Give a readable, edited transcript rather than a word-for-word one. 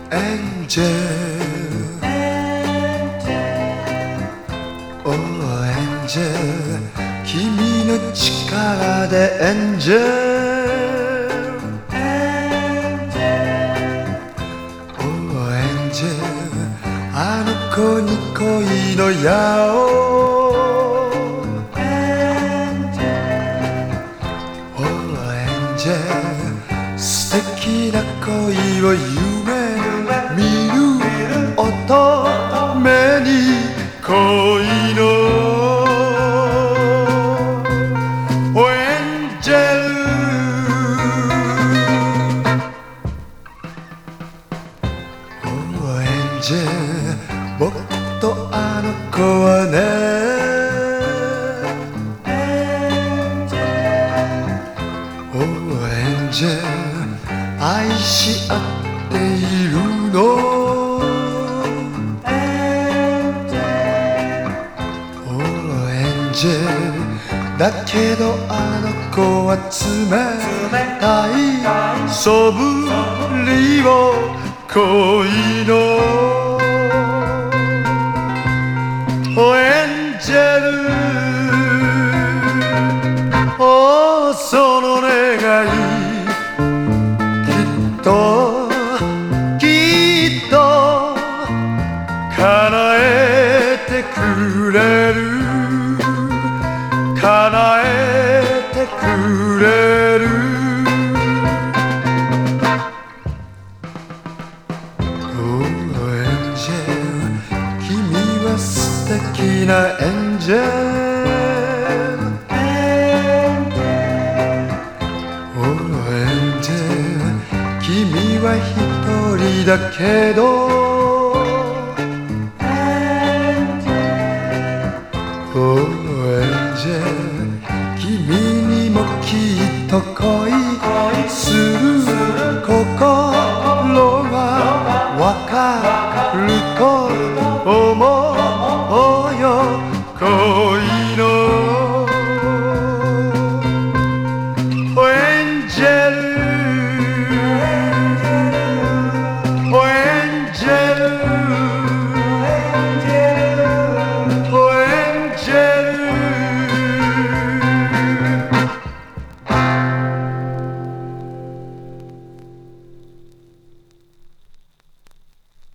エンジェル、おーエンジェル、君の力でエンジェル、おーエンジェル、あの子に恋の矢を素敵な恋を夢見る乙女に恋のエンジェル、エンジェル、僕とあの子はねエンジェル、愛し合っているのエンジェル、だけどあの子は冷たいそぶりを恋のエンジェル、その願いきっと叶えてくれる、叶えてくれる、エンジェル、君は素敵なエンジェル、君は一人だけどエンジェル、君にもきっと恋する心